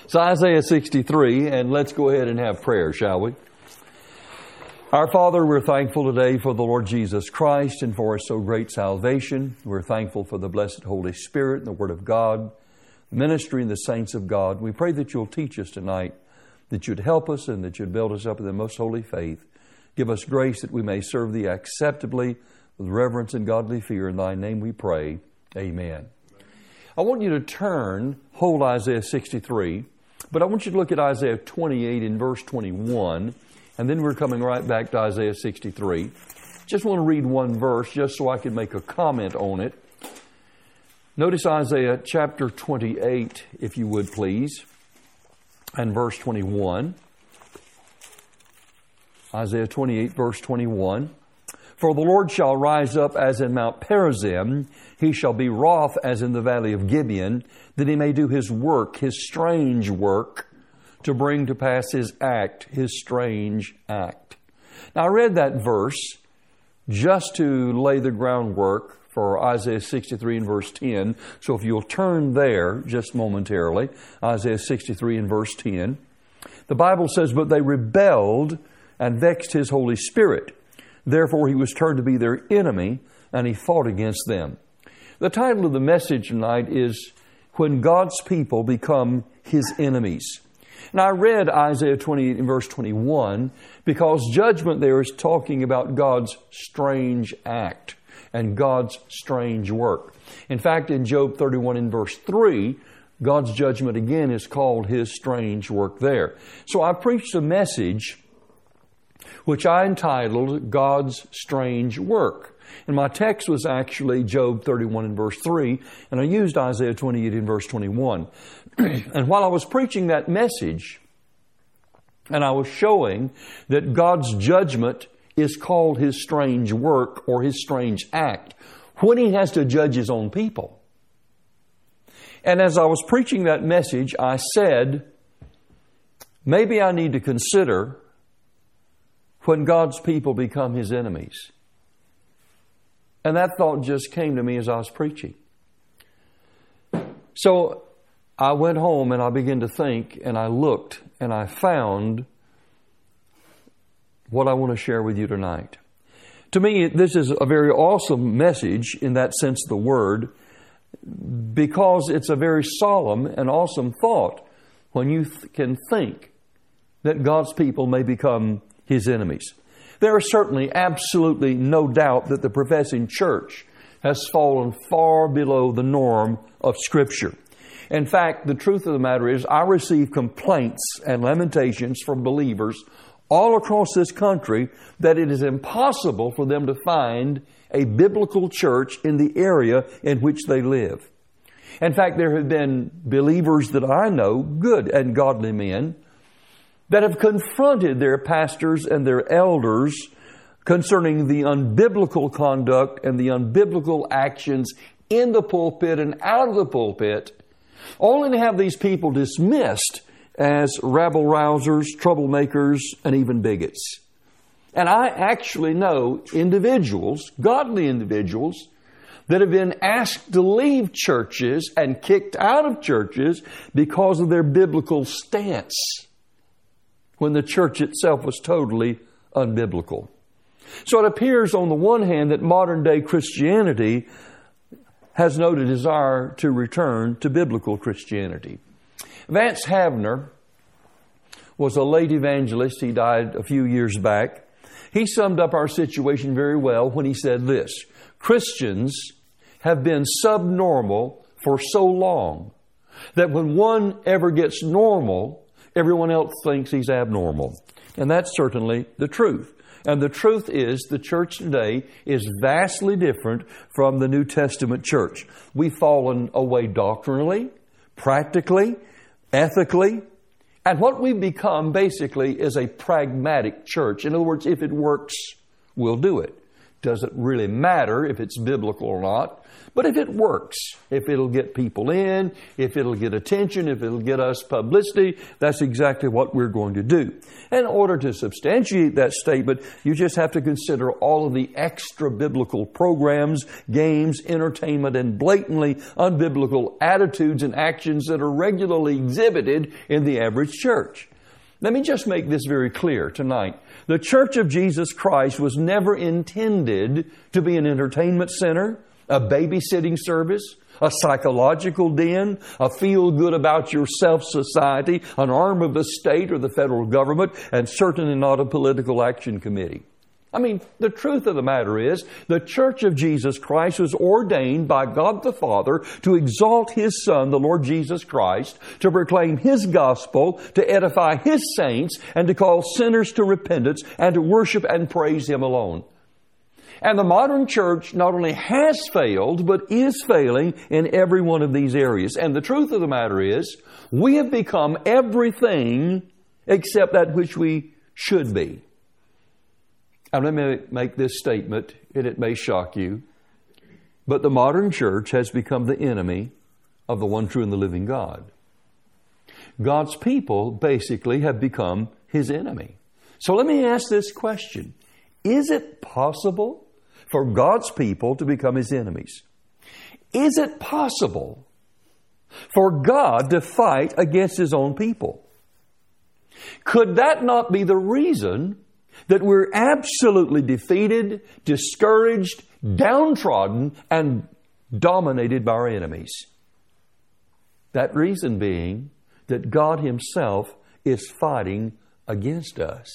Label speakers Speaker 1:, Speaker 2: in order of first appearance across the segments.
Speaker 1: So Isaiah 63, and let's go ahead and have prayer, shall we? Our Father, we're thankful today for the Lord Jesus Christ and for His so great salvation. We're thankful for the blessed Holy Spirit and the Word of God, ministry and the saints of God. We pray that You'll teach us tonight, that You'd help us and that You'd build us up in the most holy faith. Give us grace that we may serve Thee acceptably with reverence and godly fear. In Thy name we pray. Amen. I want you to hold Isaiah 63, but I want you to look at Isaiah 28 in verse 21, and then we're coming right back to Isaiah 63. Just want to read one verse just so I can make a comment on it. Notice Isaiah chapter 28, if you would please, and verse 21. Isaiah 28, verse 21. For the Lord shall rise up as in Mount Perazim, He shall be wroth as in the valley of Gibeon, that He may do His work, His strange work, to bring to pass His act, His strange act. Now I read that verse just to lay the groundwork for Isaiah 63 and verse 10. So if you'll turn there just momentarily, Isaiah 63 and verse 10. The Bible says, but they rebelled and vexed His Holy Spirit. Therefore He was turned to be their enemy, and He fought against them. The title of the message tonight is, When God's People Become His Enemies. And I read Isaiah 28 and verse 21 because judgment there is talking about God's strange act and God's strange work. In fact, in Job 31 and verse 3, God's judgment again is called His strange work there. So I preached a message which I entitled God's Strange Work. And my text was actually Job 31 and verse 3, and I used Isaiah 28 and verse 21. And while I was preaching that message, and I was showing that God's judgment is called His strange work or His strange act, when He has to judge His own people. And as I was preaching that message, I said, maybe I need to consider when God's people become His enemies. And that thought just came to me as I was preaching. So I went home and I began to think, and I looked and I found what I want to share with you tonight. To me, this is a very awesome message in that sense of the word, because it's a very solemn and awesome thought when you can think that God's people may become His enemies. There is certainly absolutely no doubt that the professing church has fallen far below the norm of Scripture. In fact, the truth of the matter is I receive complaints and lamentations from believers all across this country that it is impossible for them to find a biblical church in the area in which they live. In fact, there have been believers that I know, good and godly men, that have confronted their pastors and their elders concerning the unbiblical conduct and the unbiblical actions in the pulpit and out of the pulpit, only to have these people dismissed as rabble-rousers, troublemakers, and even bigots. And I actually know individuals, godly individuals, that have been asked to leave churches and kicked out of churches because of their biblical stance, when the church itself was totally unbiblical. So it appears on the one hand that modern day Christianity has no desire to return to biblical Christianity. Vance Havner was a late evangelist. He died a few years back. He summed up our situation very well when he said this: Christians have been subnormal for so long that when one ever gets normal, everyone else thinks he's abnormal. And that's certainly the truth. And the truth is the church today is vastly different from the New Testament church. We've fallen away doctrinally, practically, ethically. And what we've become basically is a pragmatic church. In other words, if it works, we'll do it. Doesn't really matter if it's biblical or not. But if it works, if it'll get people in, if it'll get attention, if it'll get us publicity, that's exactly what we're going to do. In order to substantiate that statement, you just have to consider all of the extra biblical programs, games, entertainment, and blatantly unbiblical attitudes and actions that are regularly exhibited in the average church. Let me just make this very clear tonight. The Church of Jesus Christ was never intended to be an entertainment center, a babysitting service, a psychological den, a feel-good-about-yourself society, an arm of the state or the federal government, and certainly not a political action committee. I mean, the truth of the matter is, the Church of Jesus Christ was ordained by God the Father to exalt His Son, the Lord Jesus Christ, to proclaim His gospel, to edify His saints, and to call sinners to repentance, and to worship and praise Him alone. And the modern church not only has failed, but is failing in every one of these areas. And the truth of the matter is, we have become everything except that which we should be. And let me make this statement, and it may shock you, but the modern church has become the enemy of the one true and the living God. God's people basically have become His enemy. So let me ask this question. Is it possible for God's people to become His enemies? Is it possible for God to fight against His own people? Could that not be the reason that we're absolutely defeated, discouraged, downtrodden, and dominated by our enemies? That reason being that God Himself is fighting against us.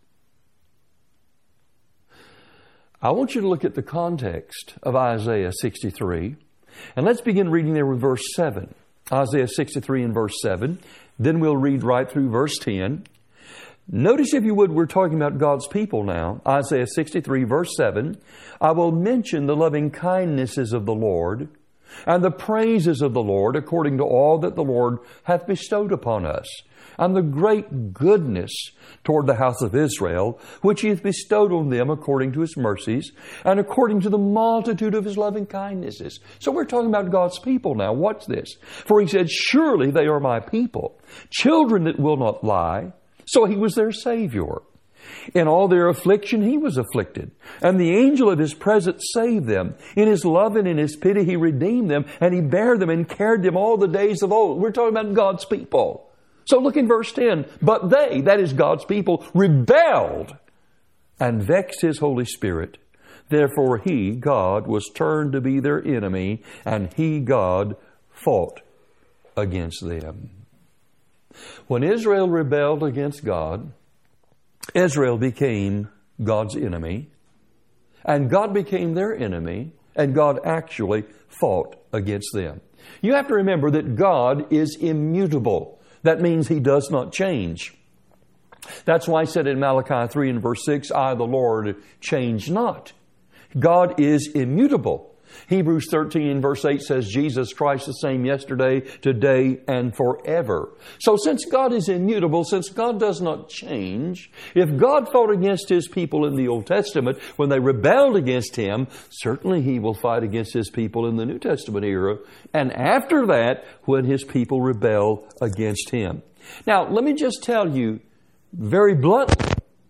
Speaker 1: I want you to look at the context of Isaiah 63. And let's begin reading there with verse 7. Isaiah 63 and verse 7. Then we'll read right through verse 10. Notice, if you would, we're talking about God's people now. Isaiah 63 verse 7. I will mention the loving kindnesses of the Lord and the praises of the Lord according to all that the Lord hath bestowed upon us, and the great goodness toward the house of Israel, which He hath bestowed on them according to His mercies, and according to the multitude of His loving kindnesses. So we're talking about God's people now. Watch this. For He said, surely they are my people, children that will not lie. So He was their Savior. In all their affliction He was afflicted, and the angel of His presence saved them. In His love and in His pity He redeemed them, and He bare them and carried them all the days of old. We're talking about God's people. So look in verse 10. But they, that is God's people, rebelled and vexed His Holy Spirit. Therefore He, God, was turned to be their enemy, and He, God, fought against them. When Israel rebelled against God, Israel became God's enemy, and God became their enemy, and God actually fought against them. You have to remember that God is immutable. That means He does not change. That's why I said in Malachi 3 and verse 6, I, the Lord, change not. God is immutable. Hebrews 13 and verse 8 says, Jesus Christ the same yesterday, today, and forever. So since God is immutable, since God does not change, if God fought against His people in the Old Testament when they rebelled against Him, certainly He will fight against His people in the New Testament era, and after that, when His people rebel against Him. Now, let me just tell you very bluntly,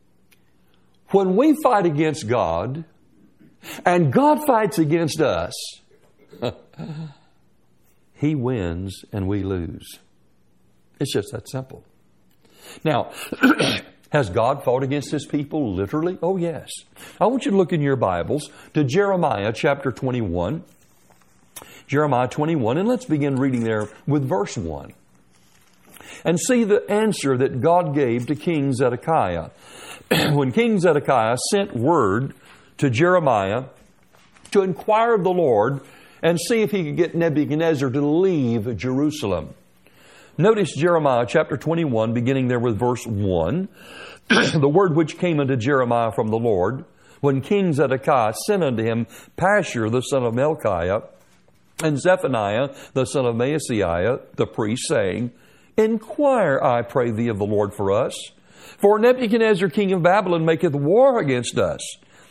Speaker 1: when we fight against God, and God fights against us, He wins and we lose. It's just that simple. Now, has God fought against His people literally? Oh, yes. I want you to look in your Bibles to Jeremiah chapter 21. Jeremiah 21, and let's begin reading there with verse 1. And see the answer that God gave to King Zedekiah. When King Zedekiah sent word to Jeremiah to inquire of the Lord and see if he could get Nebuchadnezzar to leave Jerusalem. Notice Jeremiah chapter 21, beginning there with verse 1. The word which came unto Jeremiah from the Lord, when King Zedekiah sent unto him Pashur the son of Melchiah, and Zephaniah the son of Maaseiah, the priest, saying, Inquire, I pray thee, of the Lord for us. For Nebuchadnezzar king of Babylon maketh war against us.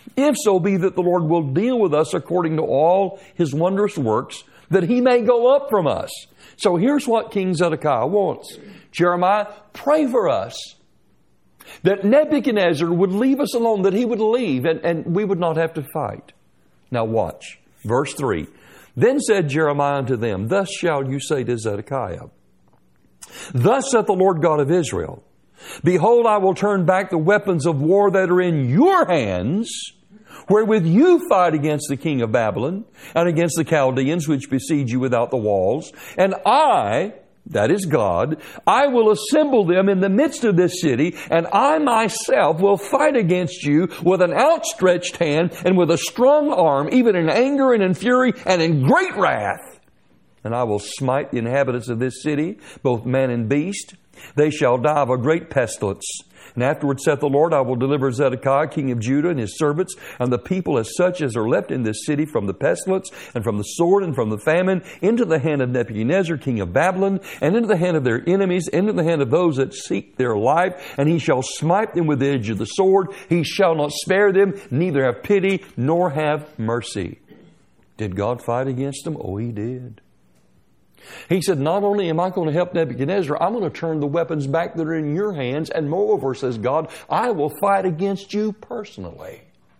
Speaker 1: If so be that the Lord will deal with us according to all His wondrous works, that He may go up from us. So here's what King Zedekiah wants. Jeremiah, pray for us that Nebuchadnezzar would leave us alone, that he would leave and we would not have to fight. Now watch. Verse 3. Then said Jeremiah unto them, Thus shall you say to Zedekiah, Thus saith the Lord God of Israel, Behold, I will turn back the weapons of war that are in your hands, wherewith you fight against the king of Babylon, and against the Chaldeans which besiege you without the walls. And I, that is God, I will assemble them in the midst of this city, and I myself will fight against you with an outstretched hand and with a strong arm, even in anger and in fury and in great wrath. And I will smite the inhabitants of this city, both man and beast. They shall die of a great pestilence. And afterward saith the Lord, I will deliver Zedekiah, king of Judah, and his servants, and the people as such as are left in this city from the pestilence, and from the sword, and from the famine, into the hand of Nebuchadnezzar, king of Babylon, and into the hand of their enemies, into the hand of those that seek their life. And he shall smite them with the edge of the sword. He shall not spare them, neither have pity, nor have mercy. Did God fight against them? Oh, He did. He said, not only am I going to help Nebuchadnezzar, I'm going to turn the weapons back that are in your hands. And moreover, says God, I will fight against you personally.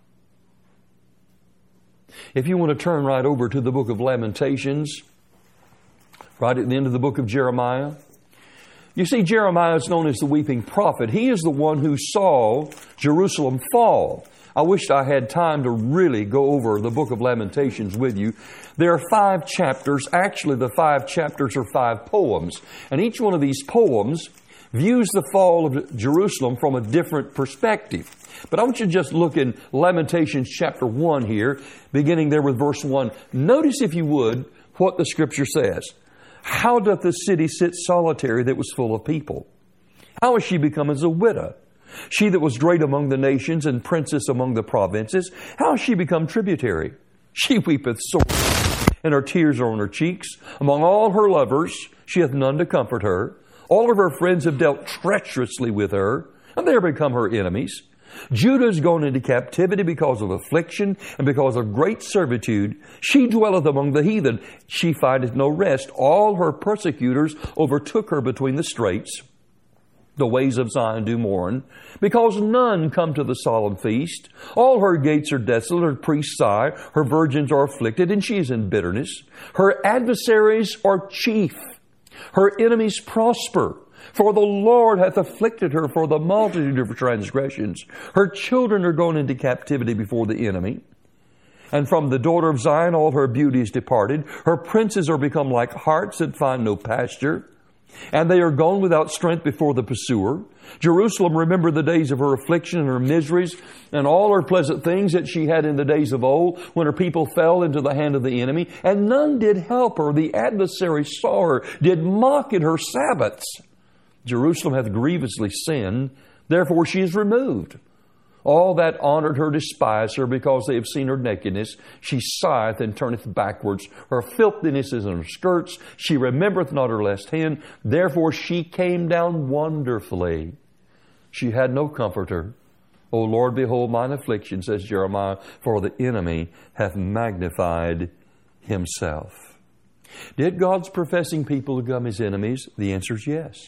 Speaker 1: If you want to turn right over to the book of Lamentations, right at the end of the book of Jeremiah, you see, Jeremiah is known as the weeping prophet. He is the one who saw Jerusalem fall. I wished I had time to really go over the book of Lamentations with you. There are 5 chapters. Actually, the 5 chapters are 5 poems. And each one of these poems views the fall of Jerusalem from a different perspective. But I want you to just look in Lamentations chapter 1 here, beginning there with verse 1. Notice, if you would, what the Scripture says. How doth the city sit solitary that was full of people? How is she become as a widow? She that was great among the nations and princess among the provinces, how is she become tributary? She weepeth sore, and her tears are on her cheeks. Among all her lovers, she hath none to comfort her. All of her friends have dealt treacherously with her, and they are become her enemies. Judah is gone into captivity because of affliction and because of great servitude. She dwelleth among the heathen. She findeth no rest. All her persecutors overtook her between the straits. The ways of Zion do mourn, because none come to the solemn feast. All her gates are desolate, her priests sigh, her virgins are afflicted, and she is in bitterness. Her adversaries are chief, her enemies prosper. For the Lord hath afflicted her for the multitude of her transgressions. Her children are gone into captivity before the enemy. And from the daughter of Zion all her beauty is departed. Her princes are become like harts that find no pasture. And they are gone without strength before the pursuer. Jerusalem remembered the days of her affliction and her miseries, and all her pleasant things that she had in the days of old, when her people fell into the hand of the enemy, and none did help her. The adversary saw her, did mock at her Sabbaths. Jerusalem hath grievously sinned, therefore she is removed. All that honored her despise her, because they have seen her nakedness. She sigheth and turneth backwards. Her filthiness is in her skirts. She remembereth not her left hand. Therefore she came down wonderfully. She had no comforter. O Lord, behold mine affliction, says Jeremiah, for the enemy hath magnified himself. Did God's professing people become His enemies? The answer is yes.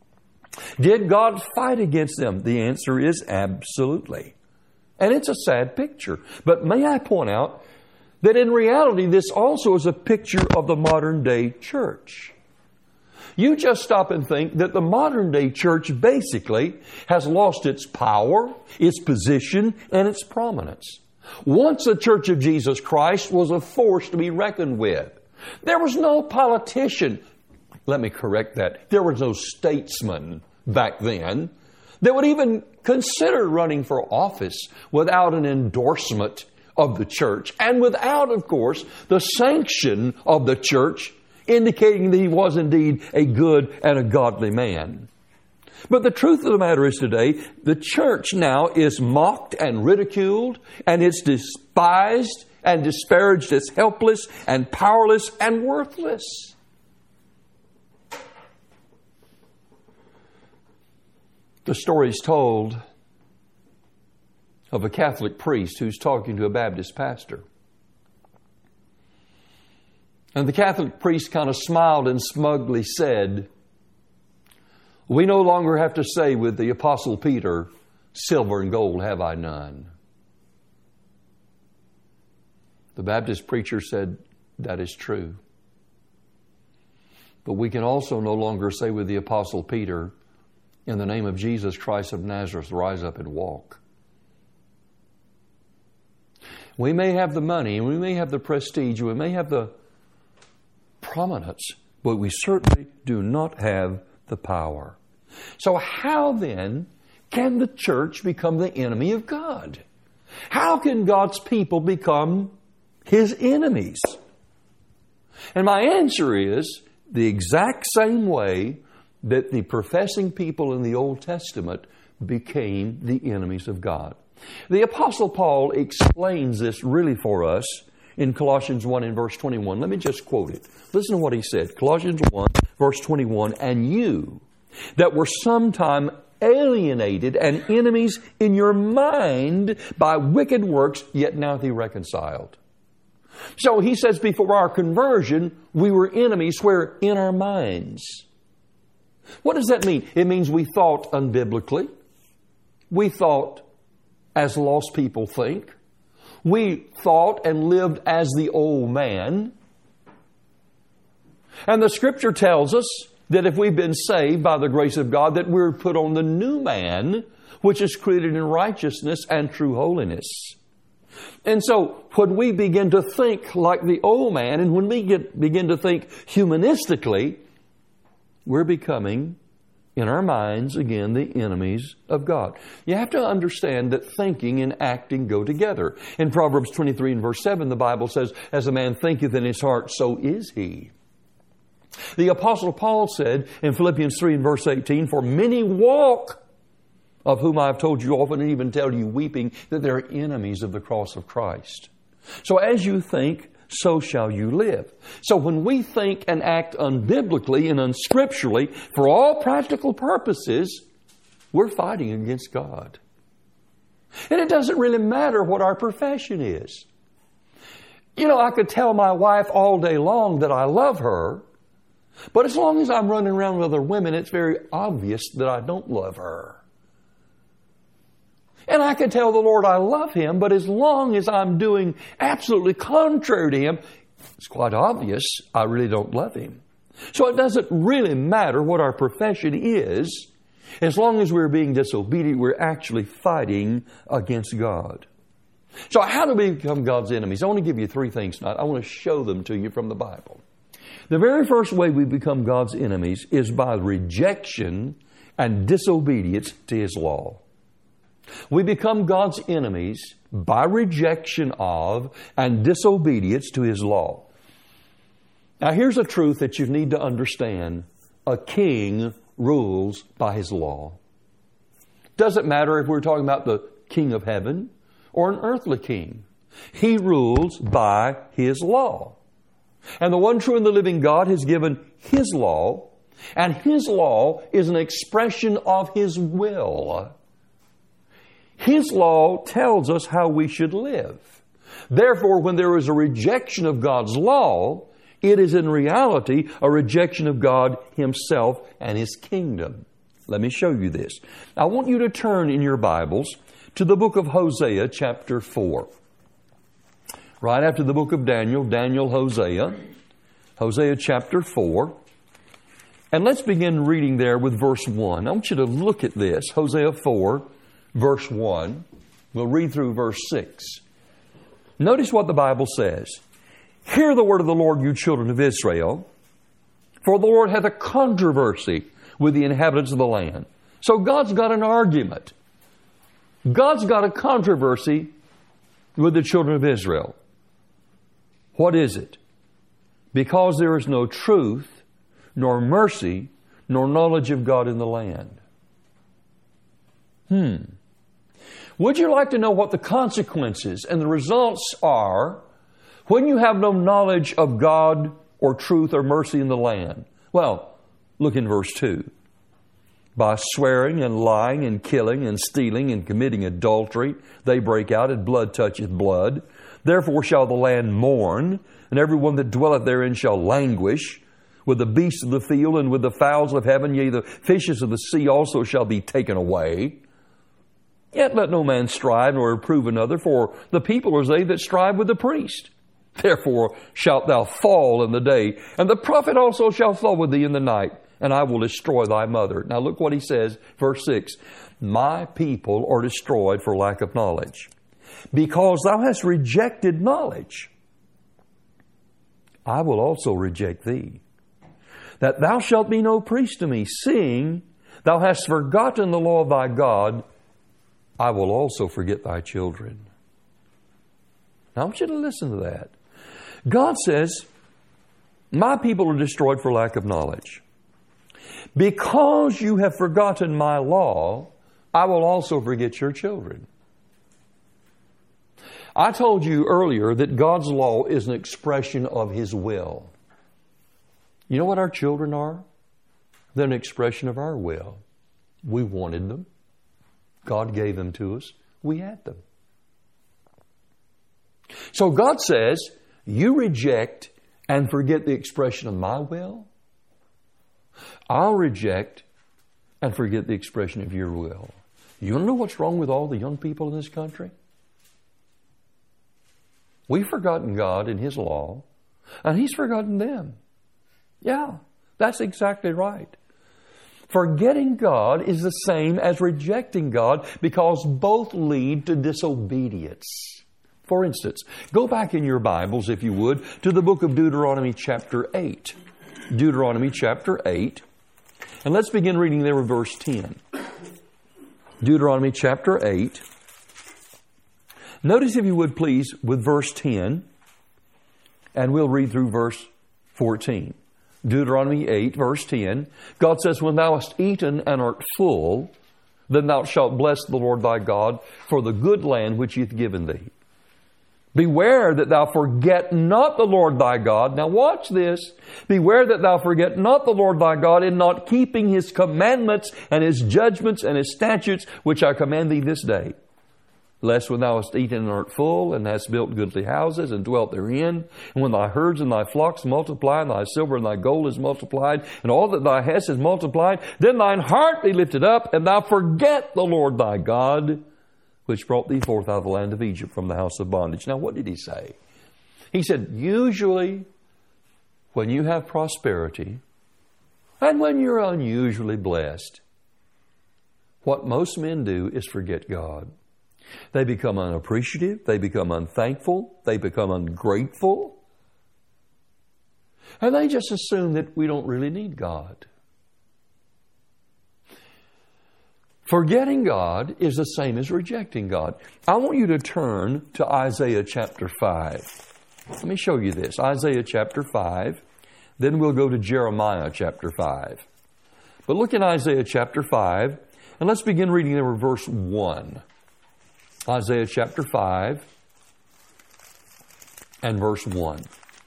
Speaker 1: Did God fight against them? The answer is absolutely. And it's a sad picture. But may I point out that in reality, this also is a picture of the modern day church. You just stop and think that the modern day church basically has lost its power, its position, and its prominence. Once the Church of Jesus Christ was a force to be reckoned with. There was no politician. Let me correct that. There was no statesman back then that would even consider running for office without an endorsement of the church and without, of course, the sanction of the church indicating that he was indeed a good and a godly man. But the truth of the matter is today, the church now is mocked and ridiculed, and it's despised and disparaged as helpless and powerless and worthless. The story is told of a Catholic priest who's talking to a Baptist pastor. And the Catholic priest kind of smiled and smugly said, "We no longer have to say with the Apostle Peter, 'Silver and gold have I none.'" The Baptist preacher said, "That is true. But we can also no longer say with the Apostle Peter, 'In the name of Jesus Christ of Nazareth, rise up and walk.'" We may have the money, we may have the prestige, we may have the prominence, but we certainly do not have the power. So how then can the church become the enemy of God? How can God's people become His enemies? And my answer is the exact same way that the professing people in the Old Testament became the enemies of God. The Apostle Paul explains this really for us in Colossians 1 and verse 21. Let me just quote it. Listen to what he said. Colossians 1, verse 21, "And you that were sometime alienated and enemies in your mind by wicked works, yet now hath he reconciled." So he says before our conversion, we were enemies where? In our minds. What does that mean? It means we thought unbiblically. We thought as lost people think. We thought and lived as the old man. And the Scripture tells us that if we've been saved by the grace of God, that we're put on the new man, which is created in righteousness and true holiness. And so when we begin to think like the old man, and when we begin to think humanistically, we're becoming, in our minds, again, the enemies of God. You have to understand that thinking and acting go together. In Proverbs 23 and verse 7, the Bible says, "As a man thinketh in his heart, so is he." The Apostle Paul said in Philippians 3 and verse 18, "For many walk, of whom I have told you often and even tell you weeping, that they're enemies of the cross of Christ." So as you think, so shall you live. So when we think and act unbiblically and unscripturally, for all practical purposes, we're fighting against God. And it doesn't really matter what our profession is. I could tell my wife all day long that I love her, but as long as I'm running around with other women, it's very obvious that I don't love her. And I can tell the Lord I love Him, but as long as I'm doing absolutely contrary to Him, it's quite obvious I really don't love Him. So it doesn't really matter what our profession is. As long as we're being disobedient, we're actually fighting against God. So how do we become God's enemies? I want to give you three things tonight. I want to show them to you from the Bible. The very first way we become God's enemies is by rejection and disobedience to His law. We become God's enemies by rejection of and disobedience to His law. Now here's a truth that you need to understand. A king rules by his law. Doesn't matter if we're talking about the king of heaven or an earthly king. He rules by His law. And the one true and the living God has given His law, and His law is an expression of His will. His law tells us how we should live. Therefore, when there is a rejection of God's law, it is in reality a rejection of God Himself and His kingdom. Let me show you this. I want you to turn in your Bibles to the book of Hosea, chapter 4. Right after the book of Daniel, Hosea. Hosea chapter 4. And let's begin reading there with verse 1. I want you to look at this. Hosea 4. Verse 1. We'll read through verse 6. Notice what the Bible says. "Hear the word of the Lord, you children of Israel. For the Lord hath a controversy with the inhabitants of the land." So God's got an argument. God's got a controversy with the children of Israel. What is it? Because there is no truth, nor mercy, nor knowledge of God in the land. Would you like to know what the consequences and the results are when you have no knowledge of God or truth or mercy in the land? Well, look in verse 2. By swearing and lying and killing and stealing and committing adultery, they break out, and blood toucheth blood. Therefore shall the land mourn, and every one that dwelleth therein shall languish. With the beasts of the field and with the fowls of heaven, yea, the fishes of the sea also shall be taken away. Yet let no man strive nor reprove another, for the people are they that strive with the priest. Therefore shalt thou fall in the day, and the prophet also shall fall with thee in the night, and I will destroy thy mother. Now look what he says, verse 6. My people are destroyed for lack of knowledge. Because thou hast rejected knowledge, I will also reject thee. That thou shalt be no priest to me, seeing thou hast forgotten the law of thy God, I will also forget thy children. Now I want you to listen to that. God says, my people are destroyed for lack of knowledge. Because you have forgotten my law, I will also forget your children. I told you earlier that God's law is an expression of His will. You know what our children are? They're an expression of our will. We wanted them. God gave them to us. We had them. So God says, you reject and forget the expression of my will. I'll reject and forget the expression of your will. You want to know what's wrong with all the young people in this country? We've forgotten God and His law, and He's forgotten them. Yeah, that's exactly right. Forgetting God is the same as rejecting God because both lead to disobedience. For instance, go back in your Bibles, if you would, to the book of Deuteronomy chapter 8. Deuteronomy chapter 8. And let's begin reading there with verse 10. Deuteronomy chapter 8. Notice, if you would please, with verse 10, and we'll read through verse 14. Deuteronomy 8, verse 10, God says, when thou hast eaten and art full, then thou shalt bless the Lord thy God for the good land which He hath given thee. Beware that thou forget not the Lord thy God. Now watch this. Beware that thou forget not the Lord thy God in not keeping His commandments and His judgments and His statutes, which I command thee this day. Lest when thou hast eaten and art full, and hast built goodly houses, and dwelt therein, and when thy herds and thy flocks multiply, and thy silver and thy gold is multiplied, and all that thou hast is multiplied, then thine heart be lifted up, and thou forget the Lord thy God, which brought thee forth out of the land of Egypt from the house of bondage. Now what did He say? He said, usually when you have prosperity, and when you're unusually blessed, what most men do is forget God. They become unappreciative. They become unthankful. They become ungrateful. And they just assume that we don't really need God. Forgetting God is the same as rejecting God. I want you to turn to Isaiah chapter 5. Let me show you this. Isaiah chapter 5. Then we'll go to Jeremiah chapter 5. But look in Isaiah chapter 5, and let's begin reading there with verse 1. Isaiah chapter 5 and verse 1.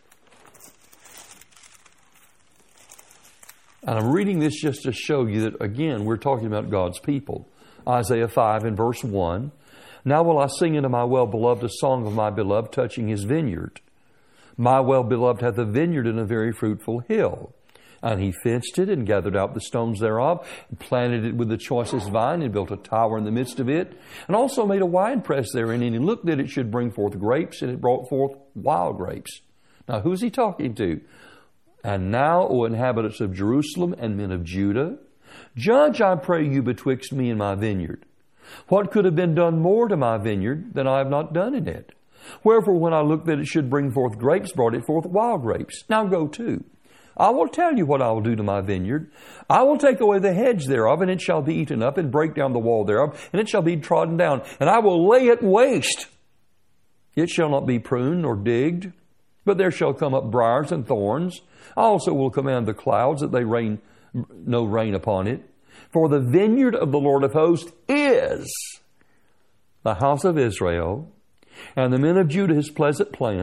Speaker 1: And I'm reading this just to show you that, again, we're talking about God's people. Isaiah 5 and verse 1. Now will I sing unto my well-beloved a song of my beloved touching his vineyard. My well-beloved hath a vineyard in a very fruitful hill. And he fenced it and gathered out the stones thereof, and planted it with the choicest vine, and built a tower in the midst of it, and also made a winepress therein, and he looked that it should bring forth grapes, and it brought forth wild grapes. Now who's he talking to? And now, O inhabitants of Jerusalem and men of Judah, judge, I pray you, betwixt me and my vineyard. What could have been done more to my vineyard than I have not done in it? Wherefore, when I looked that it should bring forth grapes, brought it forth wild grapes. Now go to. I will tell you what I will do to my vineyard. I will take away the hedge thereof, and it shall be eaten up, and break down the wall thereof, and it shall be trodden down. And I will lay it waste. It shall not be pruned nor digged, but there shall come up briars and thorns. I also will command the clouds that they rain no rain upon it. For the vineyard of the Lord of hosts is the house of Israel, and the men of Judah his pleasant plant.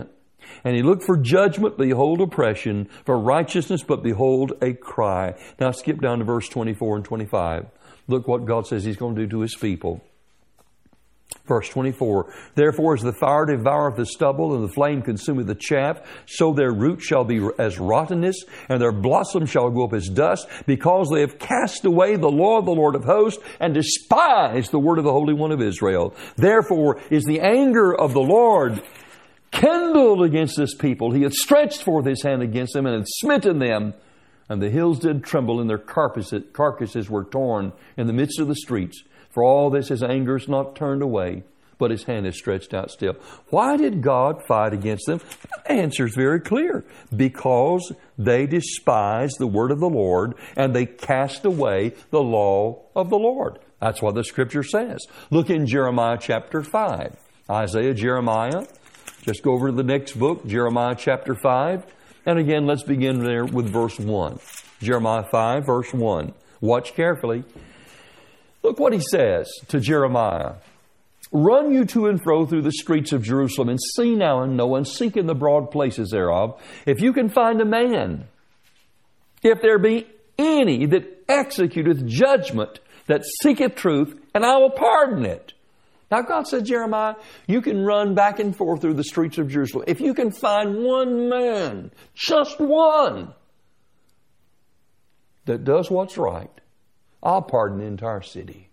Speaker 1: And he looked for judgment, behold oppression, for righteousness, but behold a cry. Now skip down to verse 24 and 25. Look what God says He's going to do to His people. Verse 24, therefore as the fire devoureth the stubble, and the flame consumeth the chaff, so their root shall be as rottenness, and their blossom shall go up as dust, because they have cast away the law of the Lord of hosts, and despised the word of the Holy One of Israel. Therefore is the anger of the Lord kindled against this people. He hath stretched forth His hand against them, and hath smitten them. And the hills did tremble, and their carcasses were torn in the midst of the streets. For all this His anger is not turned away, but His hand is stretched out still. Why did God fight against them? The answer is very clear. Because they despised the word of the Lord, and they cast away the law of the Lord. That's what the Scripture says. Look in Jeremiah chapter 5. Isaiah, Jeremiah. Just go over to the next book, Jeremiah chapter 5. And again, let's begin there with verse 1. Jeremiah 5, verse 1. Watch carefully. Look what he says to Jeremiah. Run you to and fro through the streets of Jerusalem, and see now and know, and seek in the broad places thereof, if you can find a man, if there be any that executeth judgment, that seeketh truth, and I will pardon it. Now God said, Jeremiah, you can run back and forth through the streets of Jerusalem. If you can find one man, just one, that does what's right, I'll pardon the entire city.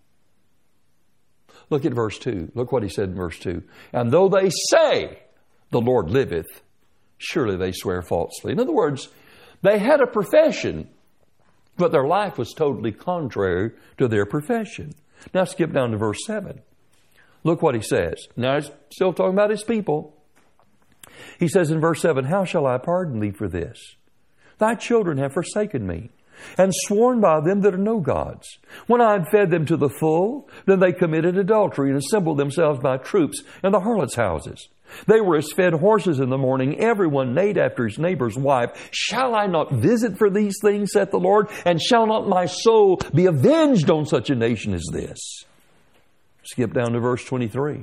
Speaker 1: Look at verse 2. Look what he said in verse 2. And though they say, the Lord liveth, surely they swear falsely. In other words, they had a profession, but their life was totally contrary to their profession. Now skip down to verse 7. Look what he says. Now he's still talking about his people. He says in verse 7, how shall I pardon thee for this? Thy children have forsaken me, and sworn by them that are no gods. When I had fed them to the full, then they committed adultery, and assembled themselves by troops in the harlots' houses. They were as fed horses in the morning, every one neighed after his neighbor's wife. Shall I not visit for these things, saith the Lord? And shall not my soul be avenged on such a nation as this? Skip down to verse 23.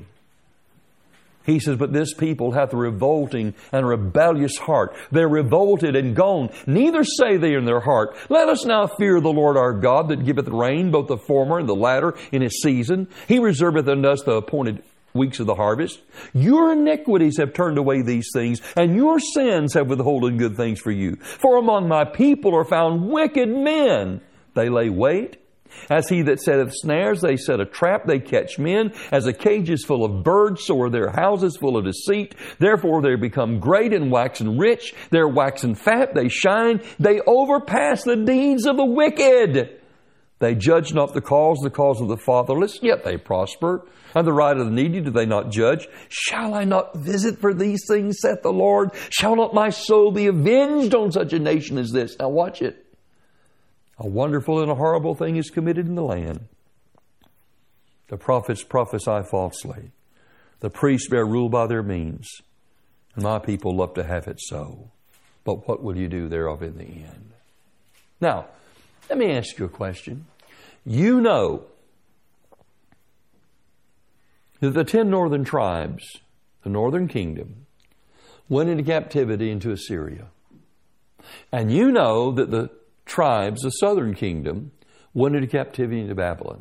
Speaker 1: He says, but this people hath a revolting and rebellious heart. They're revolted and gone. Neither say they in their heart, let us now fear the Lord our God, that giveth rain, both the former and the latter, in His season. He reserveth unto us the appointed weeks of the harvest. Your iniquities have turned away these things, and your sins have withholden good things for you. For among my people are found wicked men. They lay wait. As he that setteth snares, they set a trap, they catch men. As a cage is full of birds, so are their houses full of deceit. Therefore they become great and waxen rich. They're waxen fat, they shine. They overpass the deeds of the wicked. They judge not the cause of the fatherless, yet they prosper. And the right of the needy do they not judge? Shall I not visit for these things, saith the Lord? Shall not my soul be avenged on such a nation as this? Now watch it. A wonderful and a horrible thing is committed in the land. The prophets prophesy falsely. The priests bear rule by their means. And my people love to have it so. But what will you do thereof in the end? Now, let me ask you a question. You know that the 10 northern tribes, the northern kingdom, went into captivity into Assyria. And you know that the tribes, the southern kingdom, went into captivity into Babylon.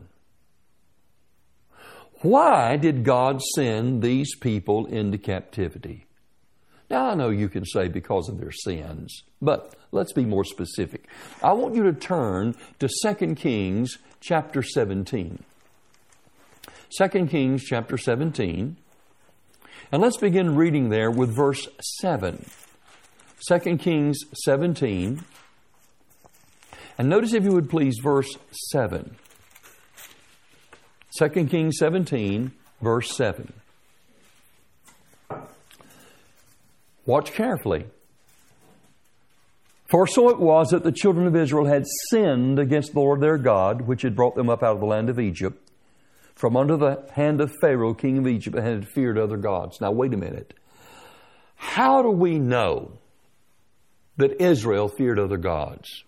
Speaker 1: Why did God send these people into captivity? Now, I know you can say because of their sins, but let's be more specific. I want you to turn to 2 Kings chapter 17. 2 Kings chapter 17. And let's begin reading there with verse 7. 2 Kings 17. And notice, if you would please, verse 7. 2 Kings 17, verse 7. Watch carefully. For so it was that the children of Israel had sinned against the Lord their God, which had brought them up out of the land of Egypt, from under the hand of Pharaoh, king of Egypt, and had feared other gods. Now wait a minute. How do we know that Israel feared other gods?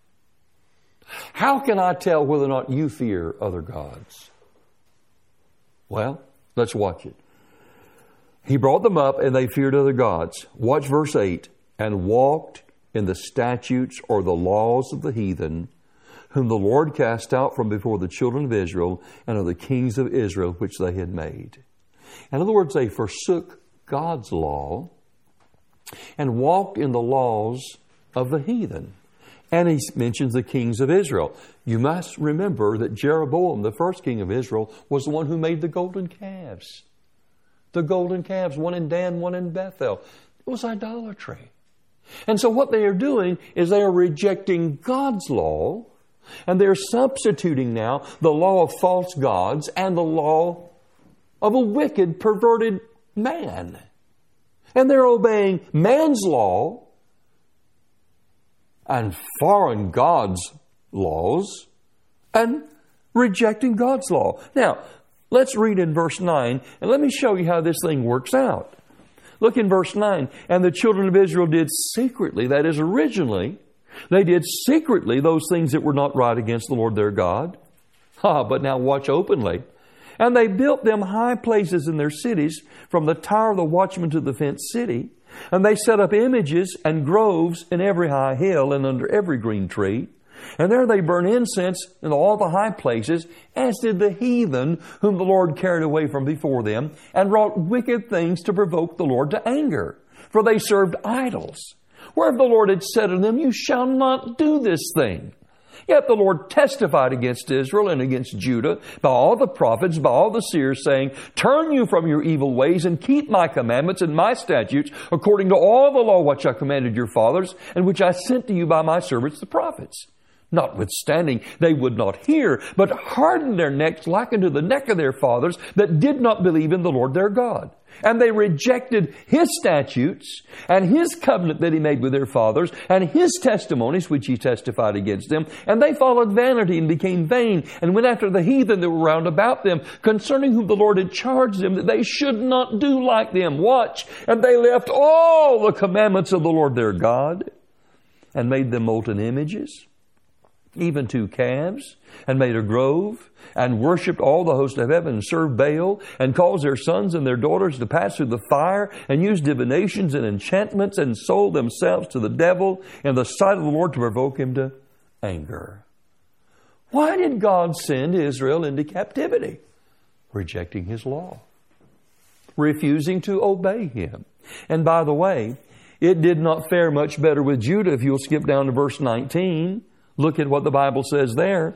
Speaker 1: How can I tell whether or not you fear other gods? Well, let's watch it. He brought them up, and they feared other gods. Watch verse 8. And walked in the statutes or the laws of the heathen, whom the Lord cast out from before the children of Israel and of the kings of Israel, which they had made. In other words, they forsook God's law and walked in the laws of the heathen. And he mentions the kings of Israel. You must remember that Jeroboam, the first king of Israel, was the one who made the golden calves. The golden calves, one in Dan, one in Bethel. It was idolatry. And so what they are doing is they are rejecting God's law, and they're substituting now the law of false gods and the law of a wicked, perverted man. And they're obeying man's law and foreign gods' laws and rejecting God's law. Now, let's read in verse 9, and let me show you how this thing works out. Look in verse 9. And the children of Israel did secretly, that is originally, they did secretly those things that were not right against the Lord their God. But now watch openly. And they built them high places in their cities, from the tower of the watchman to the fenced city. And they set up images and groves in every high hill and under every green tree. And there they burn incense in all the high places, as did the heathen whom the Lord carried away from before them, and wrought wicked things to provoke the Lord to anger. For they served idols. Whereof the Lord had said unto them, You shall not do this thing. Yet the Lord testified against Israel and against Judah by all the prophets, by all the seers, saying, Turn you from your evil ways and keep my commandments and my statutes according to all the law which I commanded your fathers and which I sent to you by my servants the prophets. Notwithstanding, they would not hear, but hardened their necks like unto the neck of their fathers that did not believe in the Lord their God. And they rejected His statutes and His covenant that He made with their fathers and His testimonies which He testified against them. And they followed vanity and became vain and went after the heathen that were round about them, concerning whom the Lord had charged them that they should not do like them. Watch. And they left all the commandments of the Lord their God and made them molten images, even 2 calves, and made a grove, and worshipped all the host of heaven, and served Baal, and caused their sons and their daughters to pass through the fire, and used divinations and enchantments, and sold themselves to the devil in the sight of the Lord to provoke Him to anger. Why did God send Israel into captivity? Rejecting His law. Refusing to obey Him. And by the way, it did not fare much better with Judah. If you'll skip down to verse 19, look at what the Bible says there.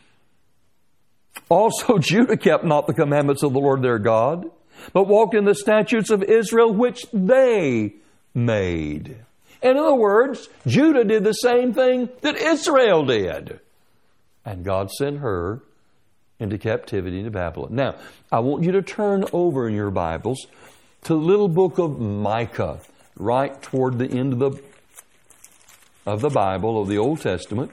Speaker 1: Also Judah kept not the commandments of the Lord their God, but walked in the statutes of Israel which they made. In other words, Judah did the same thing that Israel did. And God sent her into captivity into Babylon. Now, I want you to turn over in your Bibles to the little book of Micah, right toward the end of the Bible, of the Old Testament.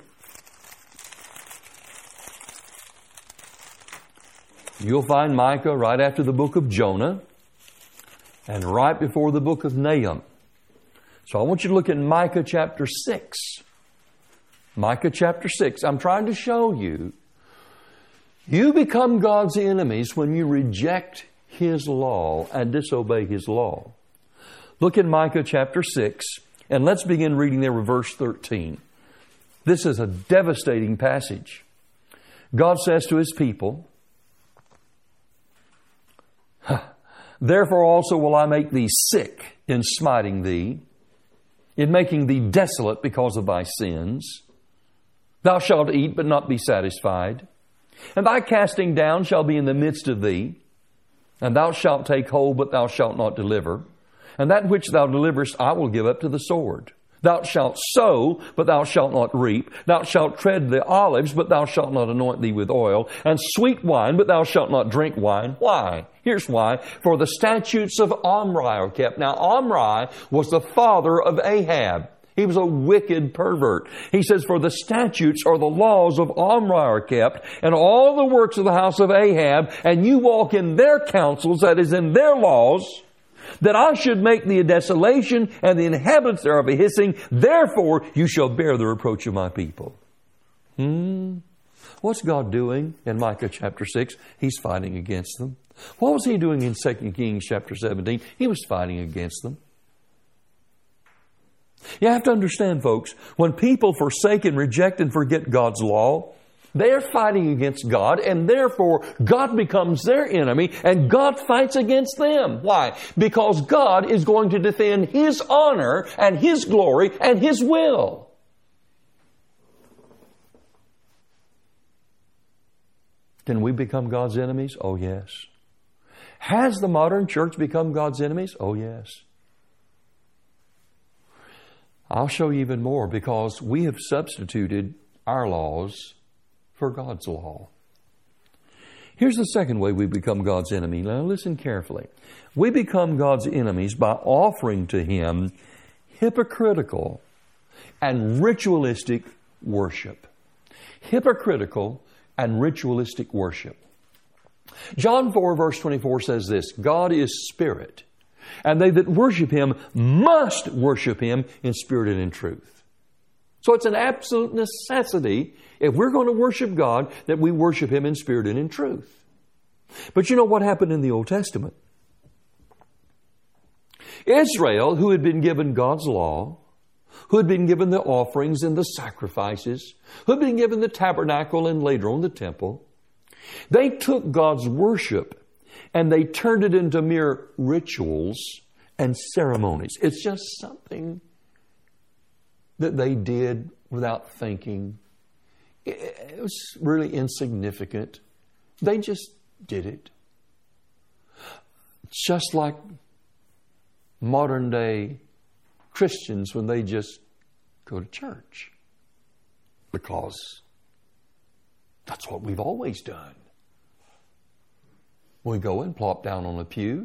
Speaker 1: You'll find Micah right after the book of Jonah and right before the book of Nahum. So I want you to look at Micah chapter 6. Micah chapter 6. I'm trying to show you, you become God's enemies when you reject His law and disobey His law. Look at Micah chapter 6, and let's begin reading there with verse 13. This is a devastating passage. God says to His people, Therefore also will I make thee sick in smiting thee, in making thee desolate because of thy sins. Thou shalt eat, but not be satisfied. And thy casting down shall be in the midst of thee. And thou shalt take hold, but thou shalt not deliver. And that which thou deliverest I will give up to the sword. Thou shalt sow, but thou shalt not reap. Thou shalt tread the olives, but thou shalt not anoint thee with oil. And sweet wine, but thou shalt not drink wine. Why? Here's why. For the statutes of Omri are kept. Now, Omri was the father of Ahab. He was a wicked pervert. He says, for the statutes or the laws of Omri are kept, and all the works of the house of Ahab, and you walk in their counsels, that is, in their laws, that I should make thee a desolation, and the inhabitants thereof a hissing. Therefore you shall bear the reproach of my people. What's God doing in Micah chapter 6? He's fighting against them. What was he doing in 2 Kings chapter 17? He was fighting against them. You have to understand, folks, when people forsake and reject and forget God's law, they are fighting against God, and therefore God becomes their enemy, and God fights against them. Why? Because God is going to defend His honor and His glory and His will. Can we become God's enemies? Oh, yes. Has the modern church become God's enemies? Oh, yes. I'll show you even more, because we have substituted our laws for God's law. Here's the second way we become God's enemy. Now listen carefully. We become God's enemies by offering to Him hypocritical and ritualistic worship. Hypocritical and ritualistic worship. John 4 verse 24 says this, God is spirit, and they that worship Him must worship Him in spirit and in truth. So it's an absolute necessity, if we're going to worship God, that we worship Him in spirit and in truth. But you know what happened in the Old Testament? Israel, who had been given God's law, who had been given the offerings and the sacrifices, who had been given the tabernacle and later on the temple, they took God's worship and they turned it into mere rituals and ceremonies. It's just something that they did without thinking. It was really insignificant. They just did it. Just like modern day Christians when they just go to church. Because that's what we've always done. We go and plop down on a pew,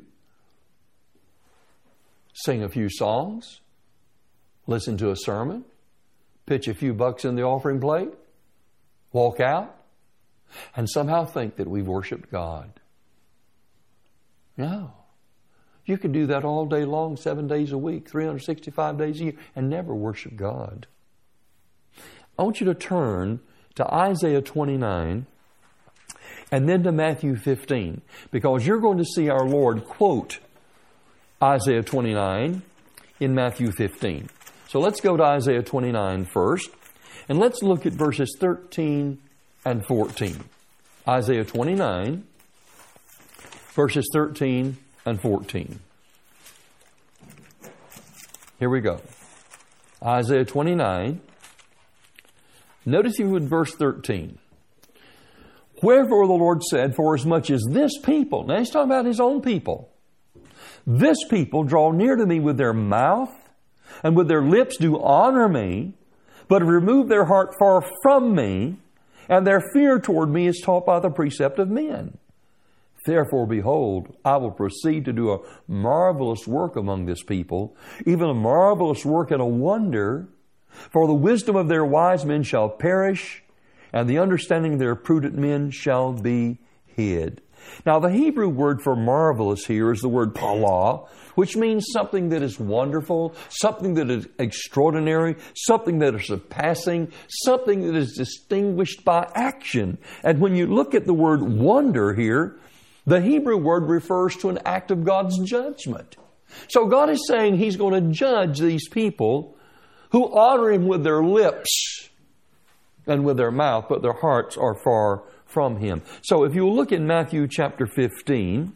Speaker 1: sing a few songs, listen to a sermon, pitch a few bucks in the offering plate, walk out, and somehow think that we've worshiped God. No. You could do that all day long, 7 days a week, 365 days a year, and never worship God. I want you to turn to Isaiah 29 and then to Matthew 15, because you're going to see our Lord quote Isaiah 29 in Matthew 15. So let's go to Isaiah 29 first, and let's look at verses 13 and 14. Isaiah 29, verses 13 and 14. Here we go. Isaiah 29. Notice you in verse 13. Wherefore the Lord said, for as much as this people, now He's talking about His own people, this people draw near to me with their mouth, and with their lips do honor me, but have removed their heart far from me, and their fear toward me is taught by the precept of men. Therefore, behold, I will proceed to do a marvelous work among this people, even a marvelous work and a wonder. For the wisdom of their wise men shall perish, and the understanding of their prudent men shall be hid. Now, the Hebrew word for marvelous here is the word palah, which means something that is wonderful, something that is extraordinary, something that is surpassing, something that is distinguished by action. And when you look at the word wonder here, the Hebrew word refers to an act of God's judgment. So God is saying He's going to judge these people who honor Him with their lips and with their mouth, but their hearts are far from Him. So if you look in Matthew chapter 15,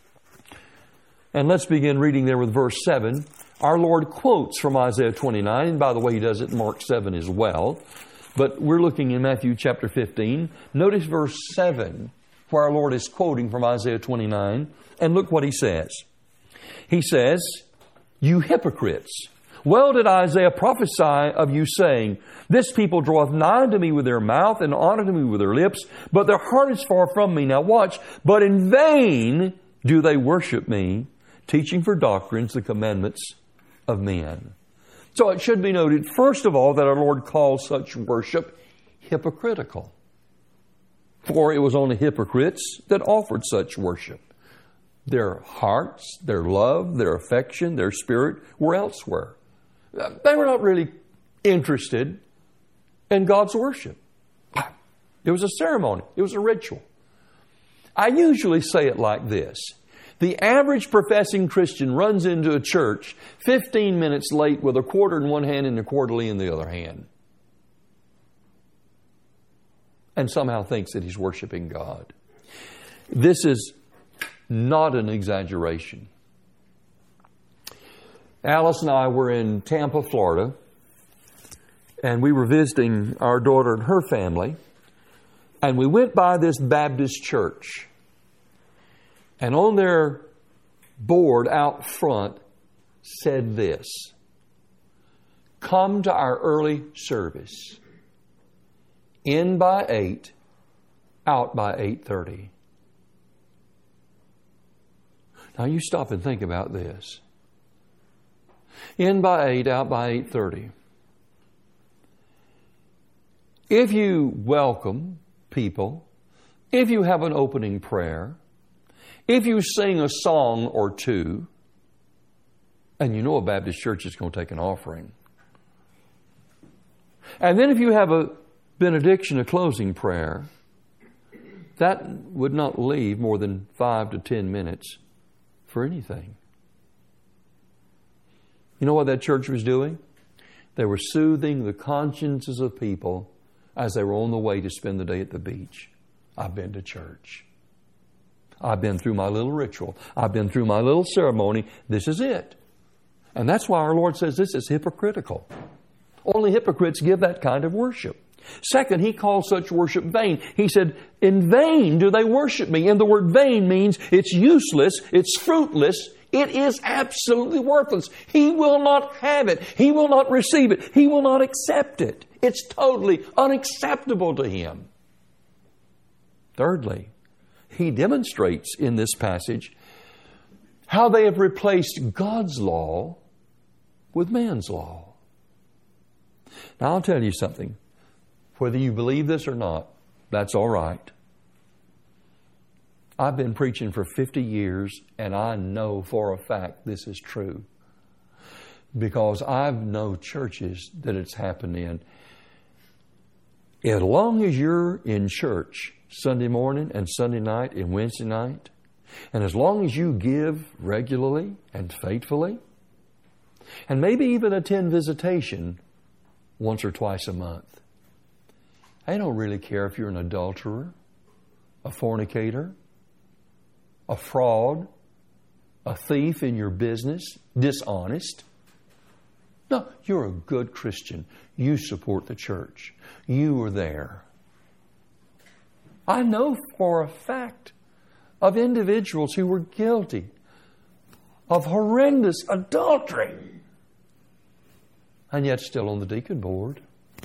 Speaker 1: and let's begin reading there with verse 7, our Lord quotes from Isaiah 29, and by the way, He does it in Mark 7 as well. But we're looking in Matthew chapter 15. Notice verse 7, where our Lord is quoting from Isaiah 29, and look what He says. He says, you hypocrites, well did Isaiah prophesy of you, saying, this people draweth nigh unto me with their mouth, and honor to me with their lips, but their heart is far from me. Now watch, but in vain do they worship me, teaching for doctrines the commandments of men. So it should be noted, first of all, that our Lord calls such worship hypocritical. For it was only hypocrites that offered such worship. Their hearts, their love, their affection, their spirit were elsewhere. They were not really interested in God's worship. It was a ceremony. It was a ritual. I usually say it like this. The average professing Christian runs into a church 15 minutes late with a quarter in one hand and a quarterly in the other hand. And somehow thinks that he's worshiping God. This is not an exaggeration. Alice and I were in Tampa, Florida, and we were visiting our daughter and her family, and we went by this Baptist church. And on their board out front said this: "Come to our early service. In by 8, out by 8:30. Now you stop and think about this. In by 8, out by 8:30. If you welcome people, if you have an opening prayer, if you sing a song or two, and you know a Baptist church is going to take an offering, and then if you have a benediction, a closing prayer, that would not leave more than 5 to 10 minutes for anything. You know what that church was doing? They were soothing the consciences of people as they were on the way to spend the day at the beach. I've been to church. I've been through my little ritual. I've been through my little ceremony. This is it. And that's why our Lord says this is hypocritical. Only hypocrites give that kind of worship. Second, He calls such worship vain. He said, in vain do they worship me. And the word vain means it's useless, it's fruitless, it is absolutely worthless. He will not have it. He will not receive it. He will not accept it. It's totally unacceptable to Him. Thirdly, He demonstrates in this passage how they have replaced God's law with man's law. Now I'll tell you something. Whether you believe this or not, that's all right. I've been preaching for 50 years, and I know for a fact this is true. Because I've known churches that it's happened in. As long as you're in church Sunday morning and Sunday night and Wednesday night, and as long as you give regularly and faithfully, and maybe even attend visitation once or twice a month, I don't really care if you're an adulterer, a fornicator, a fraud, a thief in your business, dishonest. No, you're a good Christian. You support the church. You are there. I know for a fact of individuals who were guilty of horrendous adultery and yet still on the deacon board.